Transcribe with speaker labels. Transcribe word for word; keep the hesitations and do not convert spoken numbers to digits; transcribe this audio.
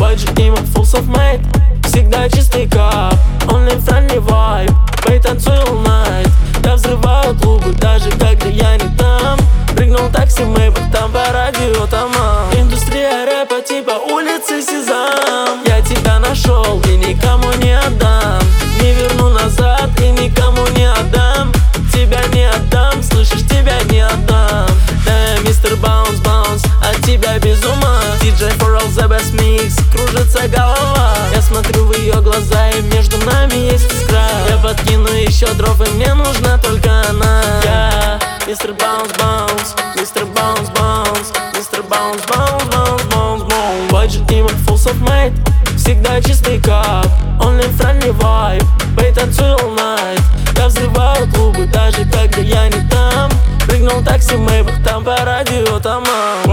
Speaker 1: Budget imo full self-made, всегда чистый кап. Only friendly vibe, пей танцуй all night. Я взрываю клубы, даже когда я не там. Прыгнул такси, мейбах, там по радио тамам. Индустрия рэпа типа улицы Сезам. Я тебя нашел и никому не отдам. Не верну назад и никому не отдам. Тебя не отдам, слышишь, тебя не отдам. Э, мистер Баунс, Баунс, от тебя без ума. Диджей for all the best mix, кружится голова. Я смотрю в ее глаза, и между нами есть искра. Я подкину еще дров, и мне нужна только она. Я мистер Баунс, Баунс, мистер Баунс, Баунс, мистер Баунс, Баунс, Баунс, Баунс, Баунс. Budget imo full self-made, всегда чистый кап. Only friendly vibe, пей танцуй all night. Я взрываю клубы, даже когда я не там. Прыгнул такси, мейбах, там по радио тамам.